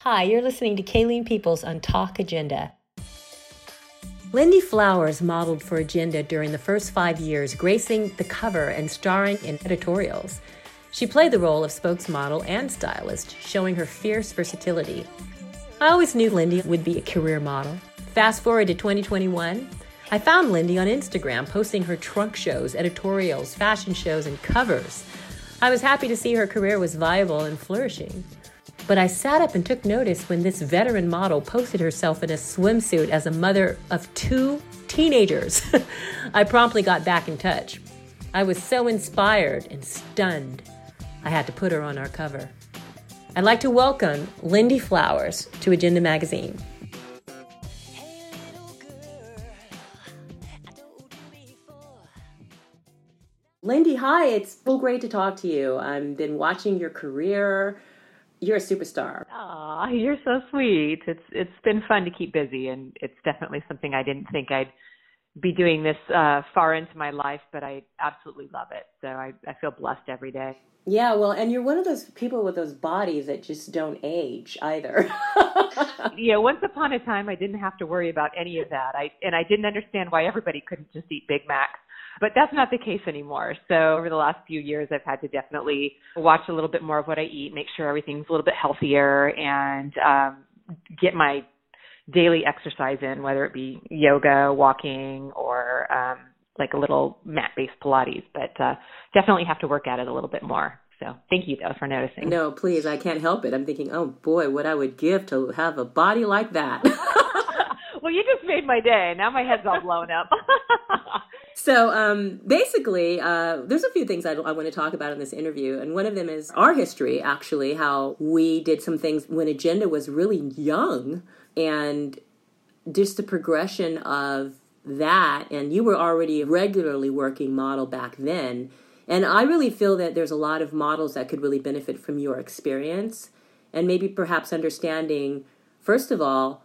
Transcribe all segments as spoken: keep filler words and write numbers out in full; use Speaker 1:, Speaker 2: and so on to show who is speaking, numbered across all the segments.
Speaker 1: Hi, you're listening to Kayleen Peoples on Talk Agenda. Lindy Flowers modeled for Agenda during the first five years, gracing the cover and starring in editorials. She played the role of spokesmodel and stylist, showing her fierce versatility. I always knew Lindy would be a career model. Fast forward to twenty twenty-one, I found Lindy on Instagram posting her trunk shows, editorials, fashion shows, and covers. I was happy to see her career was viable and flourishing. But I sat up and took notice when this veteran model posted herself in a swimsuit as a mother of two teenagers. I promptly got back in touch. I was so inspired and stunned, I had to put her on our cover. I'd like to welcome Lindy Flowers to Agenda Magazine. Lindy, hi, it's so great to talk to you. I've been watching your career. You're a superstar.
Speaker 2: Aw, you're so sweet. It's it's been fun to keep busy, and it's definitely something I didn't think I'd be doing this uh, far into my life, but I absolutely love it. So I, I feel blessed every day.
Speaker 1: Yeah, well, and you're one of those people with those bodies that just don't age either.
Speaker 2: Yeah, once upon a time, I didn't have to worry about any of that. I and I didn't understand why everybody couldn't just eat Big Macs. But that's not the case anymore. So over the last few years, I've had to definitely watch a little bit more of what I eat, make sure everything's a little bit healthier, and um, get my daily exercise in, whether it be yoga, walking, or um, like a little mat-based Pilates. But uh, definitely have to work at it a little bit more. So thank you, though, for noticing.
Speaker 1: No, please, I can't help it. I'm thinking, oh, boy, what I would give to have a body like that.
Speaker 2: Well, you just made my day. Now my head's all blown up.
Speaker 1: So um, basically, uh, there's a few things I, I want to talk about in this interview. And one of them is our history, actually, how we did some things when Agenda was really young, and just the progression of that. And you were already a regularly working model back then. And I really feel that there's a lot of models that could really benefit from your experience, and maybe perhaps understanding, first of all,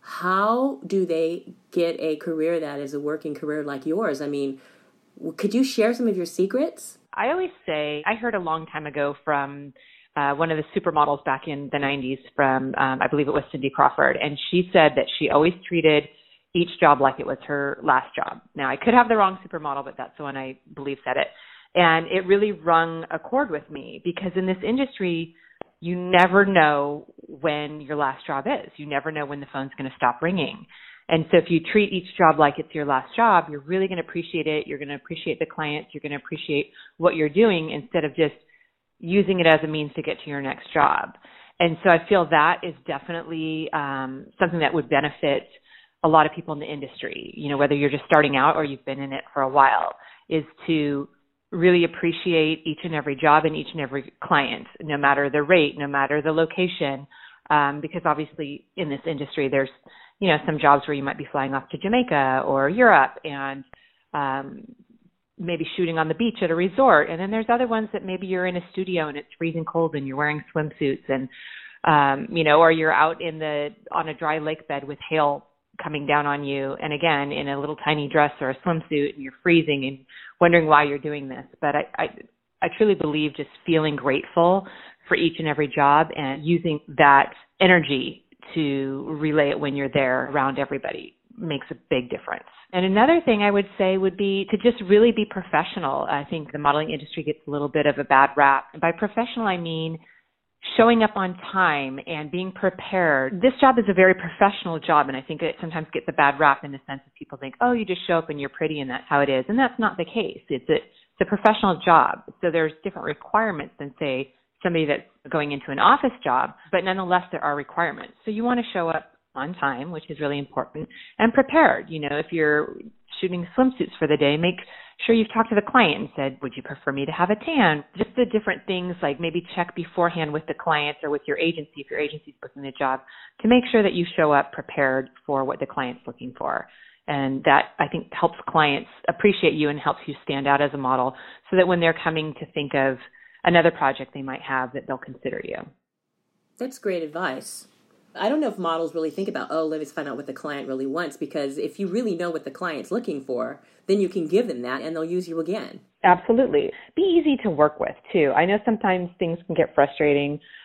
Speaker 1: how do they get a career that is a working career like yours? I mean, could you share some of your secrets?
Speaker 2: I always say, I heard a long time ago from uh, one of the supermodels back in the nineties from, um, I believe it was Cindy Crawford, and she said that she always treated each job like it was her last job. Now, I could have the wrong supermodel, but that's the one I believe said it. And it really rung a chord with me, because in this industry, you never know when your last job is. You never know when the phone's going to stop ringing. And so if you treat each job like it's your last job, you're really going to appreciate it. You're going to appreciate the clients. You're going to appreciate what you're doing instead of just using it as a means to get to your next job. And so I feel that is definitely um, something that would benefit a lot of people in the industry, you know, whether you're just starting out or you've been in it for a while, is to really appreciate each and every job and each and every client, no matter the rate, no matter the location, um, because obviously in this industry, there's, you know, some jobs where you might be flying off to Jamaica or Europe and um, maybe shooting on the beach at a resort. And then there's other ones that maybe you're in a studio and it's freezing cold and you're wearing swimsuits and, um, you know, or you're out in the, on a dry lake bed with hail coming down on you, and again, in a little tiny dress or a swimsuit, and you're freezing and wondering why you're doing this. But I, I, I truly believe just feeling grateful for each and every job and using that energy to relay it when you're there around everybody makes a big difference. And another thing I would say would be to just really be professional. I think the modeling industry gets a little bit of a bad rap. And by professional, I mean showing up on time and being prepared. This job is a very professional job, and I think it sometimes gets a bad rap in the sense that people think, oh, you just show up and you're pretty and that's how it is. And that's not the case. It's a, it's a professional job. So there's different requirements than, say, somebody that's going into an office job, but nonetheless, there are requirements. So you want to show up on time, which is really important, and prepared. You know, if you're shooting swimsuits for the day, make sure you've talked to the client and said, would you prefer me to have a tan? Just the different things, like maybe check beforehand with the client or with your agency, if your agency's booking the job, to make sure that you show up prepared for what the client's looking for. And that, I think, helps clients appreciate you and helps you stand out as a model so that when they're coming to think of another project they might have, that they'll consider you.
Speaker 1: That's great advice. I don't know if models really think about, oh, let's find out what the client really wants, because if you really know what the client's looking for, then you can give them that and they'll use you again.
Speaker 2: Absolutely. Be easy to work with, too. I know sometimes things can get frustrating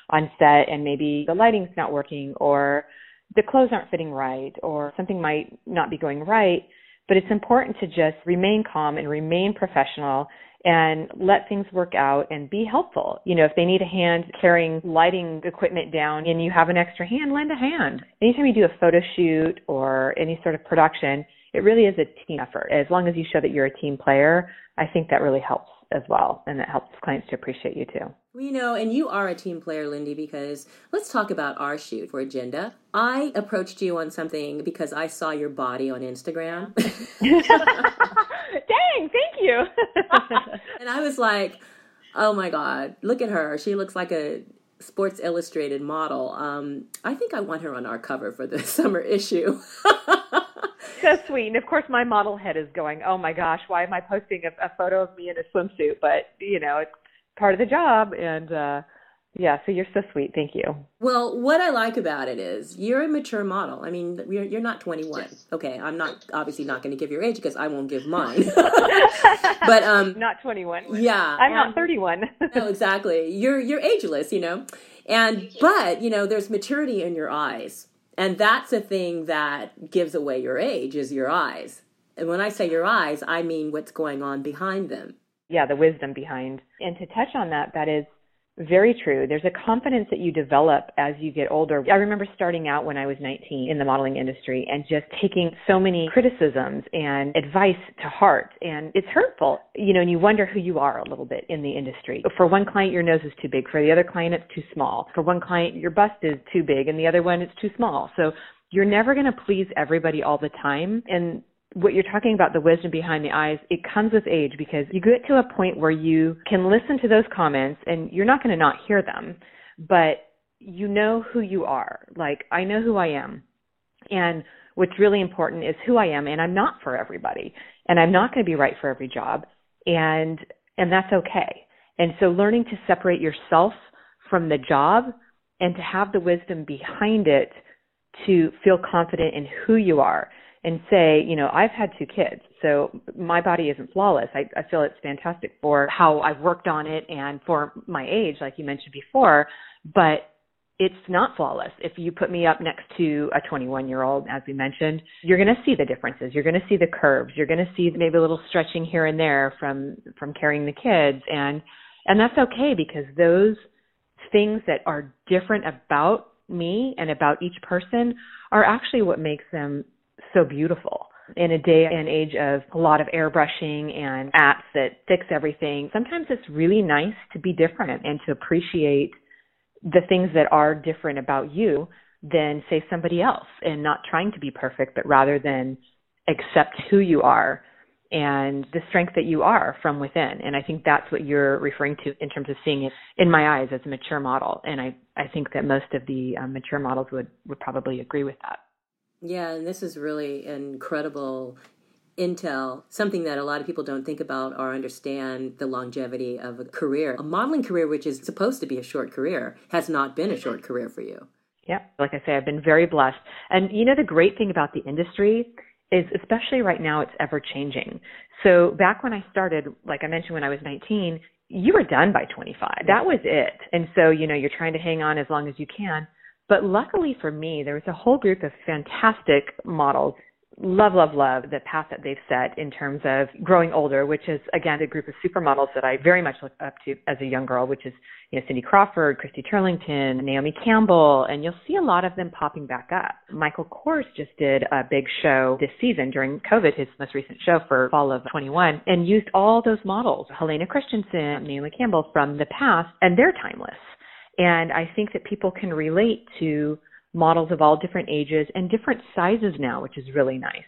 Speaker 2: on set and maybe the lighting's not working or the clothes aren't fitting right or something might not be going right. But it's important to just remain calm and remain professional and let things work out and be helpful. You know, if they need a hand carrying lighting equipment down and you have an extra hand, lend a hand. Anytime you do a photo shoot or any sort of production, it really is a team effort. As long as you show that you're a team player, I think that really helps as well, and that helps clients to appreciate you too.
Speaker 1: Well, you know, and you are a team player, Lindy, because let's talk about our shoot for Agenda. I approached you on something because I saw your body on Instagram.
Speaker 2: Dang, thank you.
Speaker 1: And I was like, oh my God, look at her. She looks like a Sports Illustrated model. Um, I think I want her on our cover for the summer issue.
Speaker 2: So sweet. And of course, my model head is going, oh my gosh, why am I posting a, a photo of me in a swimsuit? But, you know, it's part of the job. And uh, yeah, so you're so sweet. Thank you.
Speaker 1: Well, what I like about it is you're a mature model. I mean, you're, you're not twenty-one. Okay, I'm not obviously not going to give your age because I won't give mine. But um,
Speaker 2: not twenty-one.
Speaker 1: Yeah.
Speaker 2: I'm not thirty-one.
Speaker 1: No, exactly. You're you're ageless, you know. And but, you know, there's maturity in your eyes. And that's a thing that gives away your age is your eyes. And when I say your eyes, I mean what's going on behind them.
Speaker 2: Yeah, the wisdom behind. And to touch on that, that is very true. There's a confidence that you develop as you get older. I remember starting out when I was nineteen in the modeling industry and just taking so many criticisms and advice to heart. And it's hurtful, you know, and you wonder who you are a little bit in the industry. For one client, your nose is too big. For the other client, it's too small. For one client, your bust is too big, and the other one, it's too small. So you're never going to please everybody all the time. And what you're talking about, the wisdom behind the eyes, it comes with age because you get to a point where you can listen to those comments and you're not going to not hear them, but you know who you are. Like, I know who I am. And what's really important is who I am, and I'm not for everybody. And I'm not going to be right for every job. And and that's okay. And so learning to separate yourself from the job and to have the wisdom behind it to feel confident in who you are. And say, you know, I've had two kids, so my body isn't flawless. I, I feel it's fantastic for how I've worked on it and for my age, like you mentioned before, but it's not flawless. If you put me up next to a twenty-one-year-old, as we mentioned, you're going to see the differences. You're going to see the curves. You're going to see maybe a little stretching here and there from, from carrying the kids. And, and that's okay because those things that are different about me and about each person are actually what makes them so beautiful. In a day and age of a lot of airbrushing and apps that fix everything, sometimes it's really nice to be different and to appreciate the things that are different about you than, say, somebody else, and not trying to be perfect, but rather than accept who you are and the strength that you are from within. And I think that's what you're referring to in terms of seeing it in my eyes as a mature model. And I, I think that most of the um, mature models would, would probably agree with that.
Speaker 1: Yeah, and this is really incredible intel, something that a lot of people don't think about or understand the longevity of a career. A modeling career, which is supposed to be a short career, has not been a short career for you.
Speaker 2: Yeah, like I say, I've been very blessed. And you know, the great thing about the industry is, especially right now, it's ever changing. So back when I started, like I mentioned, when I was nineteen, you were done by twenty-five. That was it. And so, you know, you're trying to hang on as long as you can. But luckily for me, there was a whole group of fantastic models. Love, love, love the path that they've set in terms of growing older, which is, again, a group of supermodels that I very much look up to as a young girl, which is, you know, Cindy Crawford, Christy Turlington, Naomi Campbell, and you'll see a lot of them popping back up. Michael Kors just did a big show this season during COVID, his most recent show for fall of twenty-one, and used all those models, Helena Christensen, Naomi Campbell from the past, and they're timeless. And I think that people can relate to models of all different ages and different sizes now, which is really nice.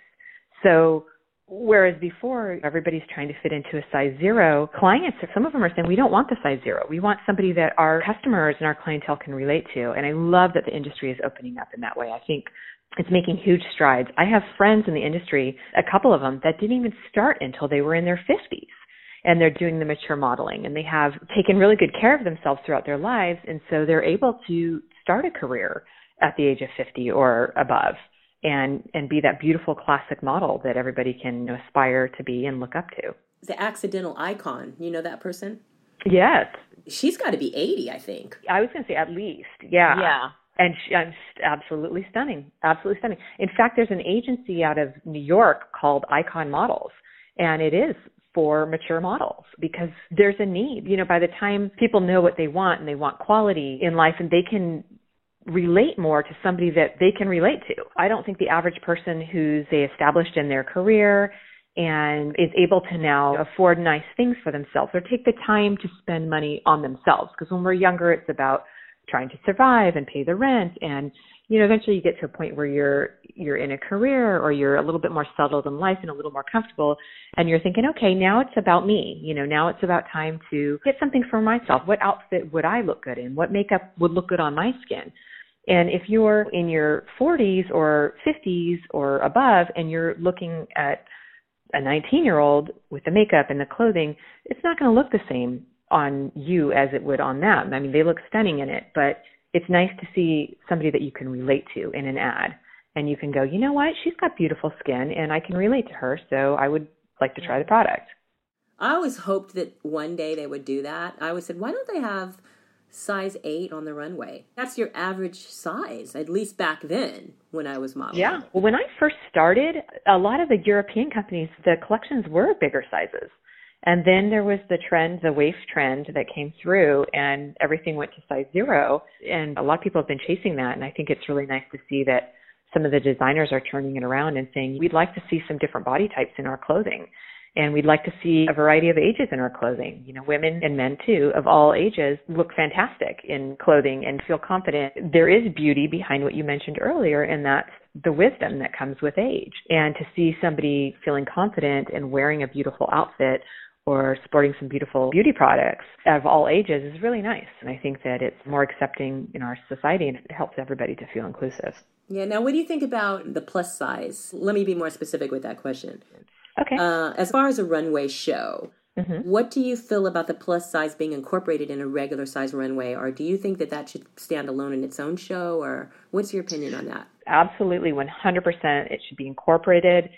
Speaker 2: So whereas before everybody's trying to fit into a size zero, clients, some of them are saying, we don't want the size zero. We want somebody that our customers and our clientele can relate to. And I love that the industry is opening up in that way. I think it's making huge strides. I have friends in the industry, a couple of them, that didn't even start until they were in their fifties. And they're doing the mature modeling, and they have taken really good care of themselves throughout their lives. And so they're able to start a career at the age of fifty or above and, and be that beautiful classic model that everybody can aspire to be and look up to.
Speaker 1: The accidental icon, you know that person?
Speaker 2: Yes.
Speaker 1: She's got to be eighty, I think.
Speaker 2: I was going to say at least. Yeah.
Speaker 1: Yeah.
Speaker 2: And she, I'm absolutely stunning. Absolutely stunning. In fact, there's an agency out of New York called Icon Models, and it is for mature models because there's a need. You know, by the time people know what they want and they want quality in life and they can relate more to somebody that they can relate to. I don't think the average person who's, say, established in their career and is able to now afford nice things for themselves or take the time to spend money on themselves. Because when we're younger, it's about trying to survive and pay the rent. And, you know, eventually you get to a point where you're you're in a career or you're a little bit more settled in life and a little more comfortable. And you're thinking, okay, now it's about me. You know, now it's about time to get something for myself. What outfit would I look good in? What makeup would look good on my skin? And if you're in your forties or fifties or above and you're looking at a nineteen-year-old with the makeup and the clothing, it's not going to look the same on you as it would on them. I mean, they look stunning in it, but it's nice to see somebody that you can relate to in an ad. And you can go, you know what, she's got beautiful skin and I can relate to her, so I would like to try the product.
Speaker 1: I always hoped that one day they would do that. I always said, why don't they have size eight on the runway? That's your average size, at least back then when I was modeling.
Speaker 2: Yeah. Well, when I first started, a lot of the European companies, the collections were bigger sizes. And then there was the trend, the waif trend that came through and everything went to size zero. And a lot of people have been chasing that. And I think it's really nice to see that some of the designers are turning it around and saying, we'd like to see some different body types in our clothing. And we'd like to see a variety of ages in our clothing. You know, women and men too, of all ages, look fantastic in clothing and feel confident. There is beauty behind what you mentioned earlier, and that's the wisdom that comes with age. And to see somebody feeling confident and wearing a beautiful outfit or sporting some beautiful beauty products of all ages is really nice. And I think that it's more accepting in our society and it helps everybody to feel inclusive.
Speaker 1: Yeah. Now, what do you think about the plus size? Let me be more specific with that question.
Speaker 2: Okay.
Speaker 1: Uh, as far as a runway show, mm-hmm. what do you feel about the plus size being incorporated in a regular size runway? Or do you think that that should stand alone in its own show? Or what's your opinion on that?
Speaker 2: Absolutely, one hundred percent. It should be incorporated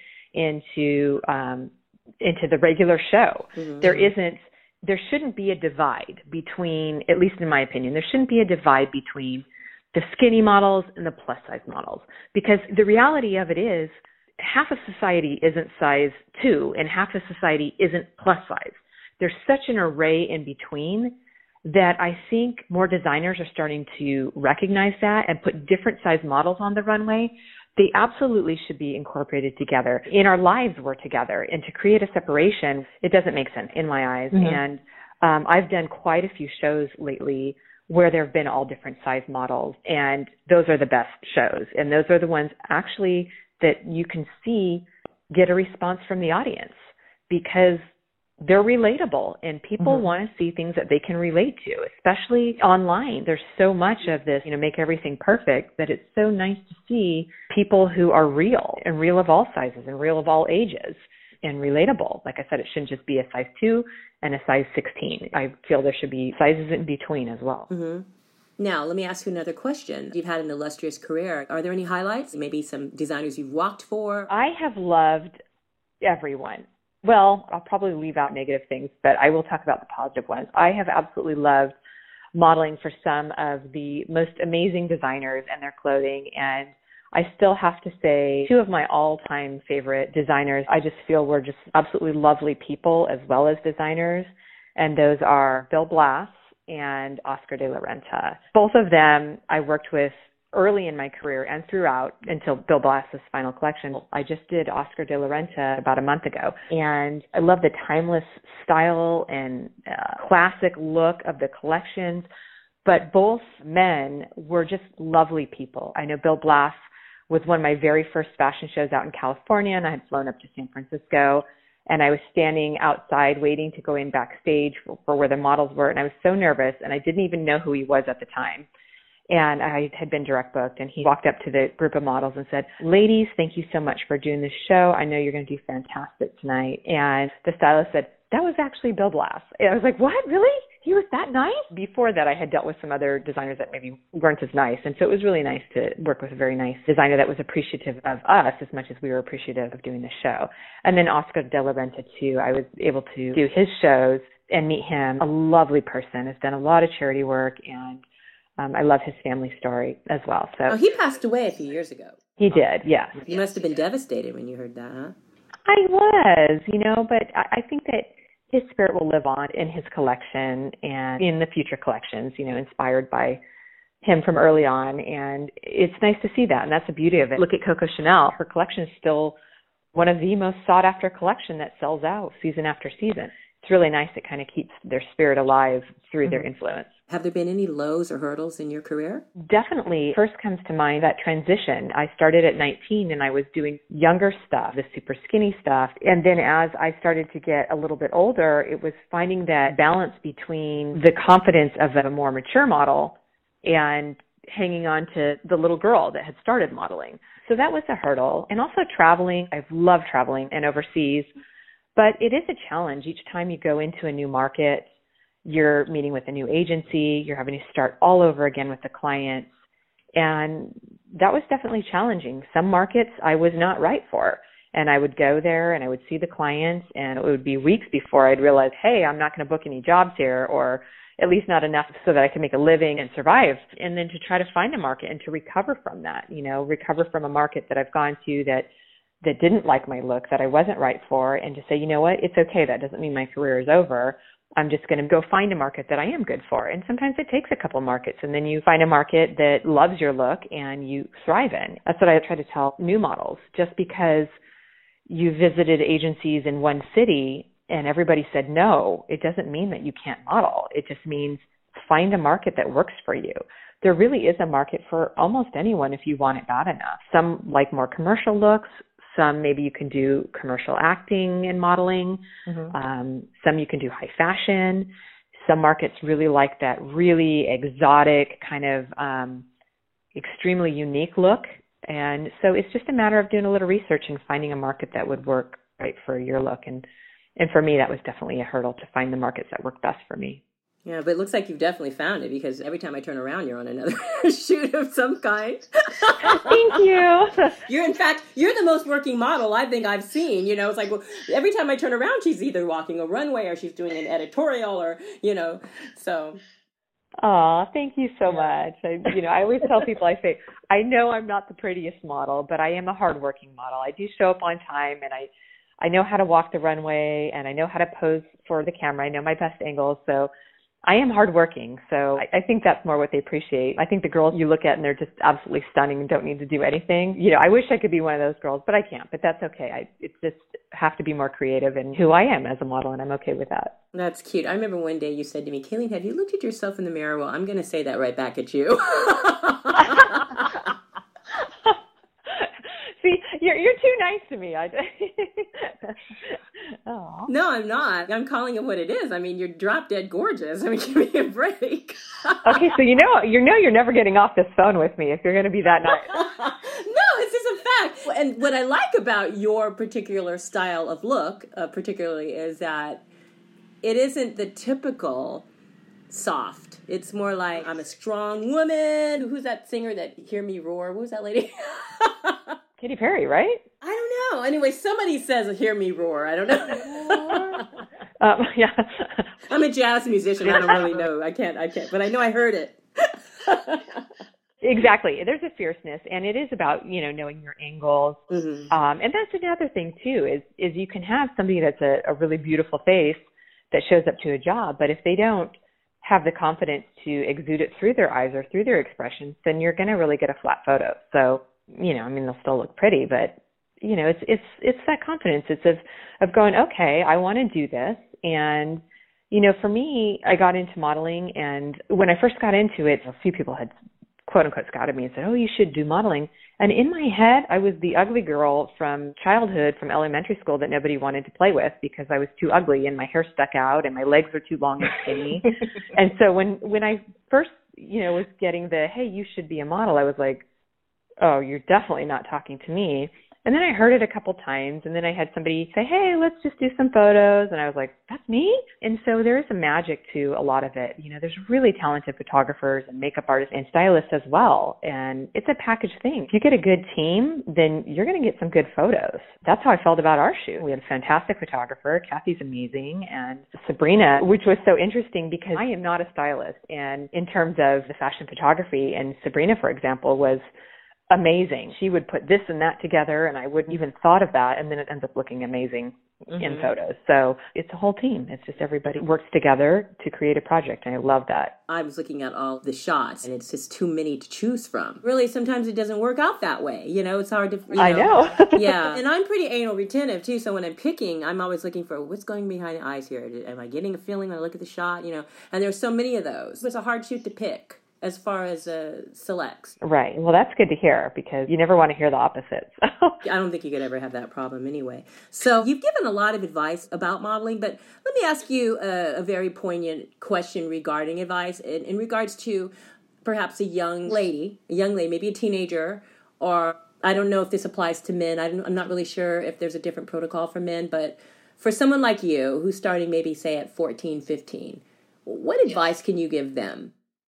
Speaker 2: into um, into the regular show. Mm-hmm. There isn't, there shouldn't be a divide between, at least in my opinion, there shouldn't be a divide between the skinny models and the plus size models. Because the reality of it is, half of society isn't size two and half of society isn't plus size. There's such an array in between that I think more designers are starting to recognize that and put different size models on the runway. They absolutely should be incorporated together. In our lives, we're together. And to create a separation, it doesn't make sense in my eyes. Mm-hmm. And um, I've done quite a few shows lately where there have been all different size models. And those are the best shows. And those are the ones actually that you can see get a response from the audience because they're relatable and people mm-hmm. want to see things that they can relate to, especially online. There's so much of this, you know, make everything perfect that it's so nice to see people who are real and real of all sizes and real of all ages and relatable. Like I said, it shouldn't just be a size two and a size sixteen. I feel there should be sizes in between as well.
Speaker 1: Mm-hmm. Now, let me ask you another question. You've had an illustrious career. Are there any highlights? Maybe some designers you've walked for?
Speaker 2: I have loved everyone. Well, I'll probably leave out negative things, but I will talk about the positive ones. I have absolutely loved modeling for some of the most amazing designers and their clothing. And I still have to say two of my all-time favorite designers, I just feel were just absolutely lovely people as well as designers. And those are Bill Blass and Oscar de la Renta. Both of them I worked with early in my career and throughout until Bill Blass's final collection. I just did Oscar de la Renta about a month ago. And I love the timeless style and uh, classic look of the collections. But both men were just lovely people. I know Bill Blass was one of my very first fashion shows out in California, and I had flown up to San Francisco. And I was standing outside waiting to go in backstage for, for where the models were. And I was so nervous, and I didn't even know who he was at the time. And I had been direct booked, and he walked up to the group of models and said, "Ladies, thank you so much for doing this show. I know you're going to do fantastic tonight." And the stylist said, "That was actually Bill Blass." And I was like, "What? Really? He was that nice?" Before that, I had dealt with some other designers that maybe weren't as nice. And so it was really nice to work with a very nice designer that was appreciative of us as much as we were appreciative of doing the show. And then Oscar de la Renta, too. I was able to do his shows and meet him. A lovely person, has done a lot of charity work, and um, I love his family story as well. So
Speaker 1: oh, he passed away a few years ago.
Speaker 2: He did, yes.
Speaker 1: You must have been devastated when you heard that, huh?
Speaker 2: I was, you know, but I, I think that his spirit will live on in his collection and in the future collections, you know, inspired by him from early on. And it's nice to see that. And that's the beauty of it. Look at Coco Chanel. Her collection is still one of the most sought after collection that sells out season after season. It's really nice. It kind of keeps their spirit alive through mm-hmm. their influence.
Speaker 1: Have there been any lows or hurdles in your career?
Speaker 2: Definitely. First comes to mind that transition. I started at nineteen and I was doing younger stuff, the super skinny stuff. And then as I started to get a little bit older, it was finding that balance between the confidence of a more mature model and hanging on to the little girl that had started modeling. So that was a hurdle. And also traveling. I've loved traveling and overseas, but it is a challenge. Each time you go into a new market, you're meeting with a new agency, you're having to start all over again with the clients. And that was definitely challenging. Some markets I was not right for. And I would go there and I would see the clients, and it would be weeks before I'd realize, hey, I'm not going to book any jobs here, or at least not enough so that I can make a living and survive. And then to try to find a market and to recover from that, you know, recover from a market that I've gone to that that didn't like my look, that I wasn't right for, and to say, you know what, it's okay. That doesn't mean my career is over. I'm just going to go find a market that I am good for. And sometimes it takes a couple markets, and then you find a market that loves your look and you thrive in. That's what I try to tell new models. Just because you visited agencies in one city and everybody said no, it doesn't mean that you can't model. It just means find a market that works for you. There really is a market for almost anyone if you want it bad enough. Some like more commercial looks. Some maybe you can do commercial acting and modeling. Mm-hmm. Um, some you can do high fashion. Some markets really like that really exotic kind of um, extremely unique look. And so it's just a matter of doing a little research and finding a market that would work right for your look. And and for me, that was definitely a hurdle to find the markets that work best for me.
Speaker 1: Yeah, but it looks like you've definitely found it, because every time I turn around, you're on another shoot of some kind.
Speaker 2: Thank you.
Speaker 1: You're, in fact, you're the most working model I think I've seen. You know, it's like, well, every time I turn around, she's either walking a runway or she's doing an editorial, or, you know, so.
Speaker 2: Oh, thank you so much. I, you know, I always tell people, I say, I know I'm not the prettiest model, but I am a hardworking model. I do show up on time, and I, I know how to walk the runway, and I know how to pose for the camera. I know my best angles, so I am hardworking, so I, I think that's more what they appreciate. I think the girls you look at and they're just absolutely stunning and don't need to do anything. You know, I wish I could be one of those girls, but I can't. But that's okay. I it's just have to be more creative in who I am as a model, and I'm okay with that.
Speaker 1: That's cute. I remember one day you said to me, Kayleen, have you looked at yourself in the mirror? Well, I'm going to say that right back at you.
Speaker 2: See, you're you're too nice to me. I
Speaker 1: oh. No, I'm not. I'm calling it what it is. I mean, you're drop dead gorgeous. I mean, give me a break.
Speaker 2: Okay, so you know you know you're never getting off this phone with me if you're going to be that nice.
Speaker 1: No, it's just a fact. And what I like about your particular style of look, uh, particularly, is that it isn't the typical soft. It's more like, I'm a strong woman. Who's that singer that Hear Me Roar? Who's that lady?
Speaker 2: Katy Perry, right?
Speaker 1: I don't know. Anyway, somebody says Hear Me Roar. I don't know.
Speaker 2: um, yeah.
Speaker 1: I'm a jazz musician. I don't really know. I can't, I can't, but I know I heard it.
Speaker 2: Exactly. There's a fierceness, and it is about, you know, knowing your angles. Mm-hmm. Um, and that's another thing too, is, is you can have somebody that's a, a really beautiful face that shows up to a job, but if they don't have the confidence to exude it through their eyes or through their expressions, then you're going to really get a flat photo. So, you know, I mean, they'll still look pretty, but, you know, it's it's it's that confidence. It's of, of going, okay, I want to do this. And, you know, for me, I got into modeling, and when I first got into it, a few people had, quote unquote, scouted me and said, oh, you should do modeling. And in my head, I was the ugly girl from childhood, from elementary school, that nobody wanted to play with because I was too ugly and my hair stuck out and my legs were too long and skinny. And so when, when I first, you know, was getting the, hey, you should be a model, I was like, oh, you're definitely not talking to me. And then I heard it a couple times, and then I had somebody say, hey, let's just do some photos. And I was like, that's me? And so there is a magic to a lot of it. You know, there's really talented photographers and makeup artists and stylists as well. And it's a package thing. If you get a good team, then you're going to get some good photos. That's how I felt about our shoot. We had a fantastic photographer. Kathy's amazing. And Sabrina, which was so interesting because I am not a stylist. And in terms of the fashion photography, and Sabrina, for example, was amazing. She would put this and that together, and I wouldn't even thought of that, and then it ends up looking amazing mm-hmm. in photos. So it's a whole team. It's just everybody works together to create a project, and I love that.
Speaker 1: I was looking at all the shots, and it's just too many to choose from. Really, sometimes it doesn't work out that way. You know, it's hard to, you know.
Speaker 2: I know.
Speaker 1: Yeah, and I'm pretty anal retentive, too, so when I'm picking, I'm always looking for what's going behind the eyes here. Am I getting a feeling when I look at the shot, you know? And there's so many of those. It's a hard shoot to pick as far as uh, selects.
Speaker 2: Right. Well, that's good to hear because you never want to hear the opposite. So.
Speaker 1: I don't think you could ever have that problem anyway. So you've given a lot of advice about modeling, but let me ask you a, a very poignant question regarding advice in, in regards to perhaps a young lady, a young lady, maybe a teenager, or I don't know if this applies to men. I'm, I'm not really sure if there's a different protocol for men, but for someone like you who's starting maybe, say, at fourteen, fifteen, what advice can you give them?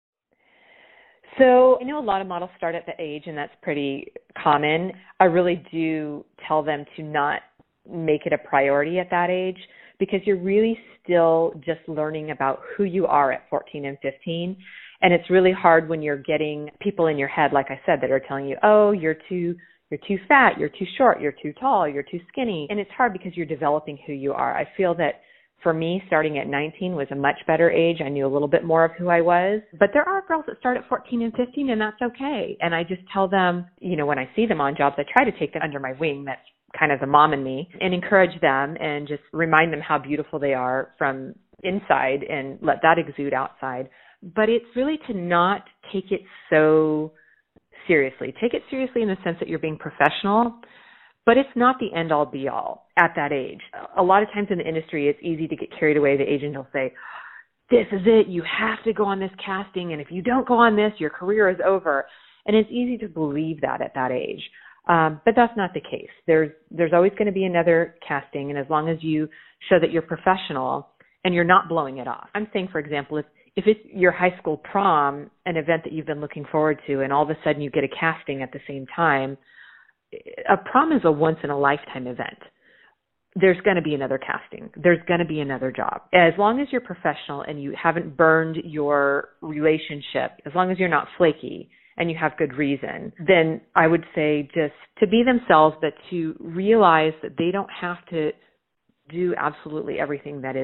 Speaker 2: So I know a lot of models start at the age, and that's pretty common. I really do tell them to not make it a priority at that age because you're really still just learning about who you are at fourteen and fifteen. And it's really hard when you're getting people in your head, like I said, that are telling you, oh, you're too you're too fat, you're too short, you're too tall, you're too skinny. And it's hard because you're developing who you are. I feel that for me, starting at nineteen was a much better age. I knew a little bit more of who I was. But there are girls that start at fourteen and fifteen, and that's okay. And I just tell them, you know, when I see them on jobs, I try to take them under my wing. That's kind of the mom in me, and encourage them and just remind them how beautiful they are from inside and let that exude outside. But it's really to not take it so seriously. Take it seriously in the sense that you're being professional, but it's not the end-all, be-all at that age. A lot of times in the industry, it's easy to get carried away. The agent will say, this is it. You have to go on this casting, and if you don't go on this, your career is over. And it's easy to believe that at that age. Um, but that's not the case. There's there's always going to be another casting, and as long as you show that you're professional and you're not blowing it off. I'm saying, for example, if, if it's your high school prom, an event that you've been looking forward to, and all of a sudden you get a casting at the same time, a prom is a once-in-a-lifetime event. There's going to be another casting. There's going to be another job. As long as you're professional and you haven't burned your relationship, as long as you're not flaky and you have good reason, then I would say just to be themselves, but to realize that they don't have to do absolutely everything that is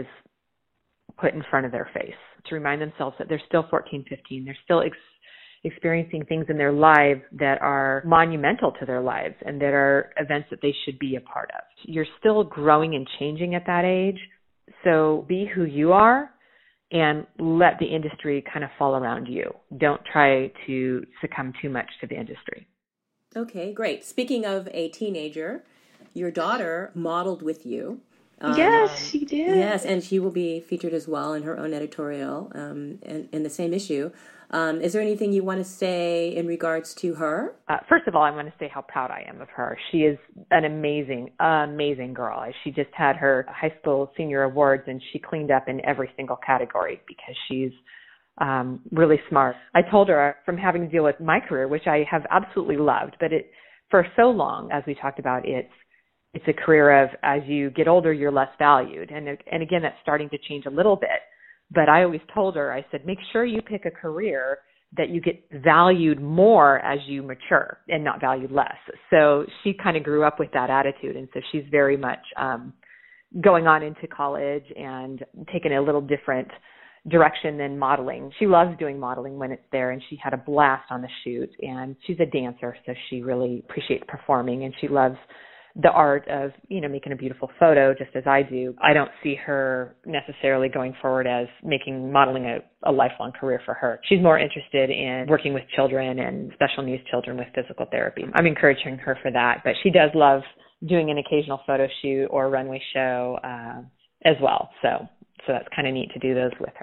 Speaker 2: put in front of their face. To remind themselves that they're still fourteen, fifteen. They're still ex- experiencing things in their lives that are monumental to their lives and that are events that they should be a part of. You're still growing and changing at that age, so be who you are and let the industry kind of fall around you. Don't try to succumb too much to the industry.
Speaker 1: Okay, great. Speaking of a teenager, your daughter modeled with you.
Speaker 3: Um, yes, she did.
Speaker 1: Yes, and she will be featured as well in her own editorial um, in, in the same issue. Um, is there anything you want to say in regards to her?
Speaker 2: Uh, first of all, I want to say how proud I am of her. She is an amazing, amazing girl. She just had her high school senior awards, and she cleaned up in every single category because she's um, really smart. I told her from having to deal with my career, which I have absolutely loved, but it for so long, as we talked about, it's it's a career of as you get older, you're less valued. And, and again, that's starting to change a little bit. But I always told her, I said, make sure you pick a career that you get valued more as you mature and not valued less. So she kind of grew up with that attitude. And so she's very much um, going on into college and taking a little different direction than modeling. She loves doing modeling when it's there, and she had a blast on the shoot. And she's a dancer, so she really appreciates performing, and she loves the art of, you know, making a beautiful photo just as I do. I don't see her necessarily going forward as making modeling a, a lifelong career for her. She's more interested in working with children and special needs children with physical therapy. I'm encouraging her for that, but she does love doing an occasional photo shoot or runway show uh, as well. So, so that's kind of neat to do those with her.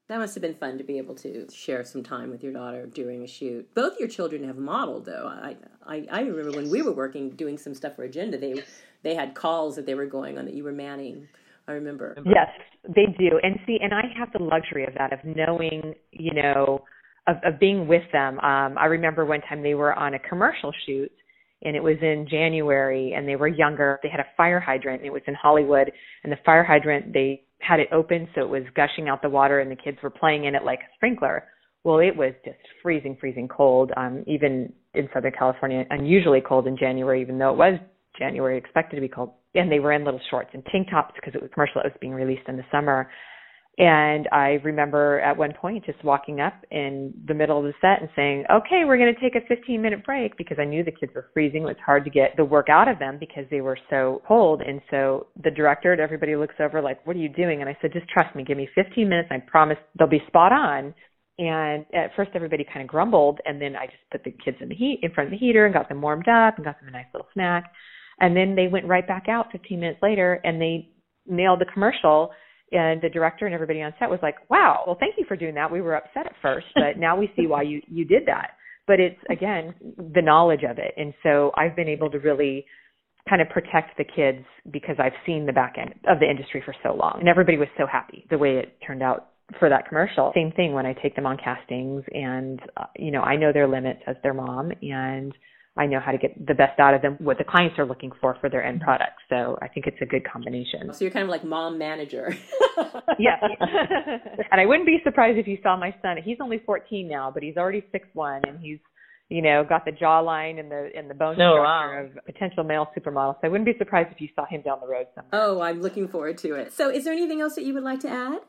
Speaker 1: That must have been fun to be able to share some time with your daughter during a shoot. Both your children have modeled, though. I I, I remember when we were working, doing some stuff for Agenda, they they had calls that they were going on that you were manning. I remember.
Speaker 2: Yes, they do. And see, and I have the luxury of that, of knowing, you know, of, of being with them. Um, I remember one time they were on a commercial shoot, and it was in January, and they were younger. They had a fire hydrant, and it was in Hollywood, and the fire hydrant, they had it open, so it was gushing out the water, and the kids were playing in it like a sprinkler. Well, it was just freezing, freezing cold, um, even in Southern California, unusually cold in January, even though it was January, expected to be cold. And they were in little shorts and tank tops because it was commercial. It was being released in the summer. And I remember at one point just walking up in the middle of the set and saying, okay, we're going to take a fifteen-minute break, because I knew the kids were freezing. It was hard to get the work out of them because they were so cold. And so the director and everybody looks over like, what are you doing? And I said, just trust me. Give me fifteen minutes. I promise they'll be spot on. And at first everybody kind of grumbled. And then I just put the kids in the heat in front of the heater and got them warmed up and got them a nice little snack. And then they went right back out fifteen minutes later, and they nailed the commercial. And the director and everybody on set was like, wow, well, thank you for doing that. We were upset at first, but now we see why you, you did that. But it's, again, the knowledge of it. And so I've been able to really kind of protect the kids because I've seen the back end of the industry for so long. And everybody was so happy the way it turned out for that commercial. Same thing when I take them on castings, and, uh, you know, I know their limits as their mom, and I know how to get the best out of them, what the clients are looking for for their end product. So I think it's a good combination.
Speaker 1: So you're kind of like mom manager.
Speaker 2: Yes. And I wouldn't be surprised if you saw my son. He's only fourteen now, but he's already six one, and he's, you know, got the jawline and the and the bone
Speaker 3: oh,
Speaker 2: structure
Speaker 3: wow.
Speaker 2: of a potential male supermodel. So I wouldn't be surprised if you saw him down the road somewhere.
Speaker 1: Oh, I'm looking forward to it. So is there anything else that you would like to add?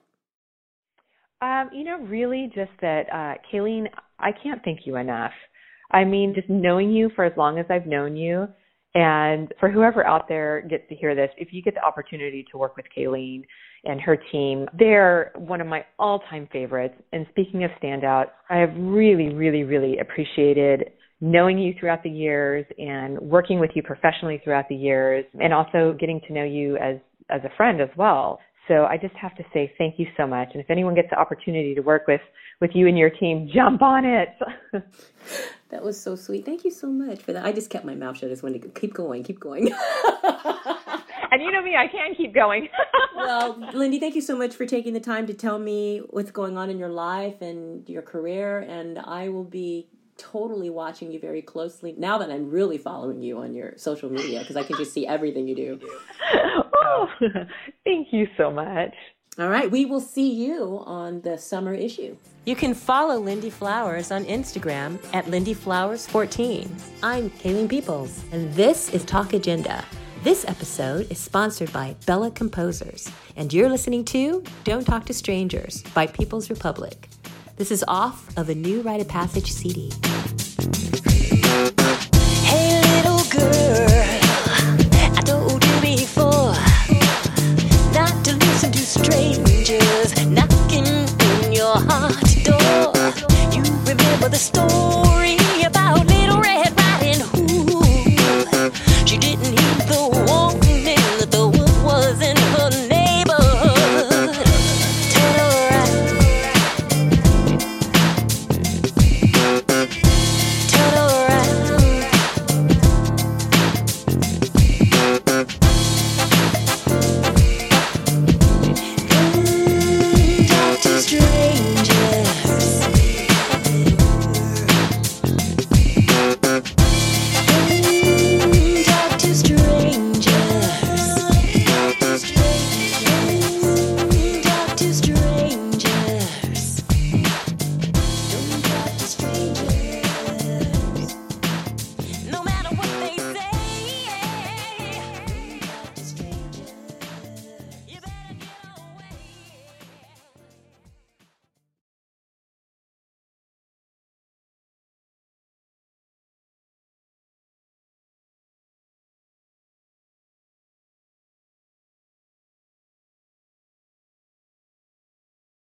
Speaker 2: Um, you know, really just that, uh, Kayleen, I can't thank you enough. I mean, just knowing you for as long as I've known you, and for whoever out there gets to hear this, if you get the opportunity to work with Kayleen and her team, they're one of my all-time favorites. And speaking of standouts, I have really, really, really appreciated knowing you throughout the years and working with you professionally throughout the years, and also getting to know you as, as a friend as well. So I just have to say thank you so much. And if anyone gets the opportunity to work with, with you and your team, jump on it.
Speaker 1: That was so sweet. Thank you so much for that. I just kept my mouth shut. I just wanted to keep going, keep going.
Speaker 2: And you know me, I can keep going.
Speaker 1: Well, Lindy, thank you so much for taking the time to tell me what's going on in your life and your career. And I will be totally watching you very closely now that I'm really following you on your social media, because I can just see everything you do.
Speaker 2: Oh, thank you so much.
Speaker 1: All right, we will see you on the summer issue. You can follow Lindy Flowers on Instagram at Lindy Flowers fourteen. I'm Kayleen Peoples, and this is Talk Agenda. This episode is sponsored by Bella Composers, and you're listening to Don't Talk to Strangers by People's Republic. This is off of a new Rite of Passage C D.